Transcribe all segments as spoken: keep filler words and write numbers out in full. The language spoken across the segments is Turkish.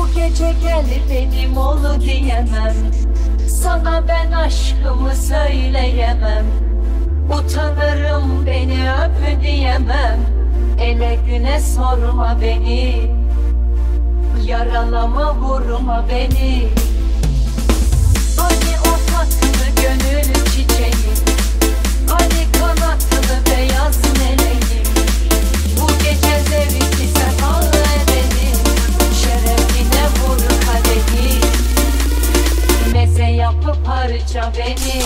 Bu gece gel benim ol diyemem, sana ben aşkımı söyleyemem. Utanırım beni öp diyemem, ele güne sorma beni, yaralama vurma beni. Hani o tatlı gönül çiçeği, hani kanatlı beyaz meleğim. Bu gece zevkli sefalı edelim, şerefine vur kadehi, meze yapıp harca beni.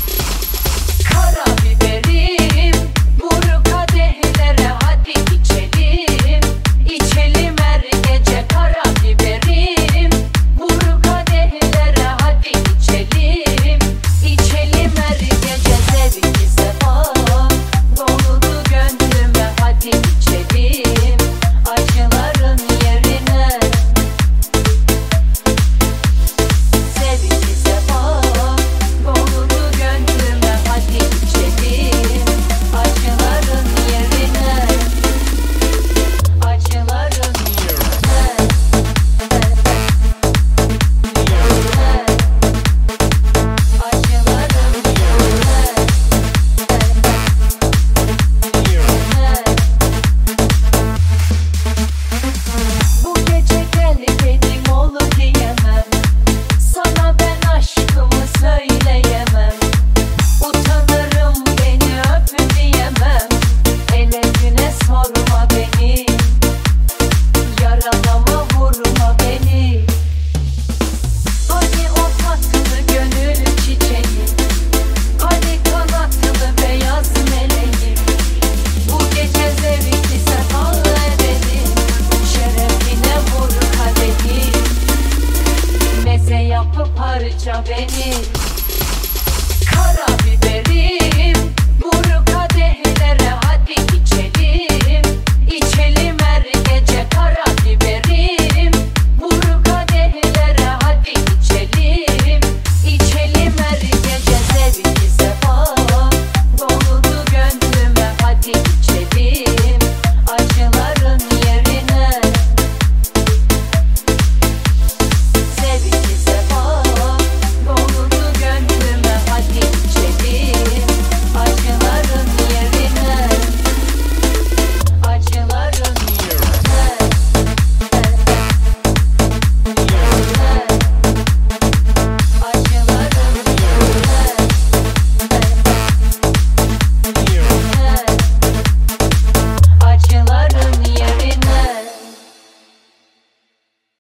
Karabiberim, vur kadehlere hadi içelim. İçelim her gece karabiberim, vur kadehlere hadi içelim. İçelim her gece zevki sefa, doludu gönlüme hadi içelim. Acıların yerine zevki sefa, doludu gönlüme hadi içelim. Acıların yerine, acıların yerine, acıların yerine. Bu gece gel benim ol diyemem, sana ben aşkımı söyleyemem. Utanırım beni öp diyemem, ele güne sorma beni, yaralama vurma beni. Hani o tatlı gönül çiçeği, hani kanatlı beyaz meleğim. Bu gece zevkli sefalı edelim, şerefine vur kadehi, meze yapıp harca beni.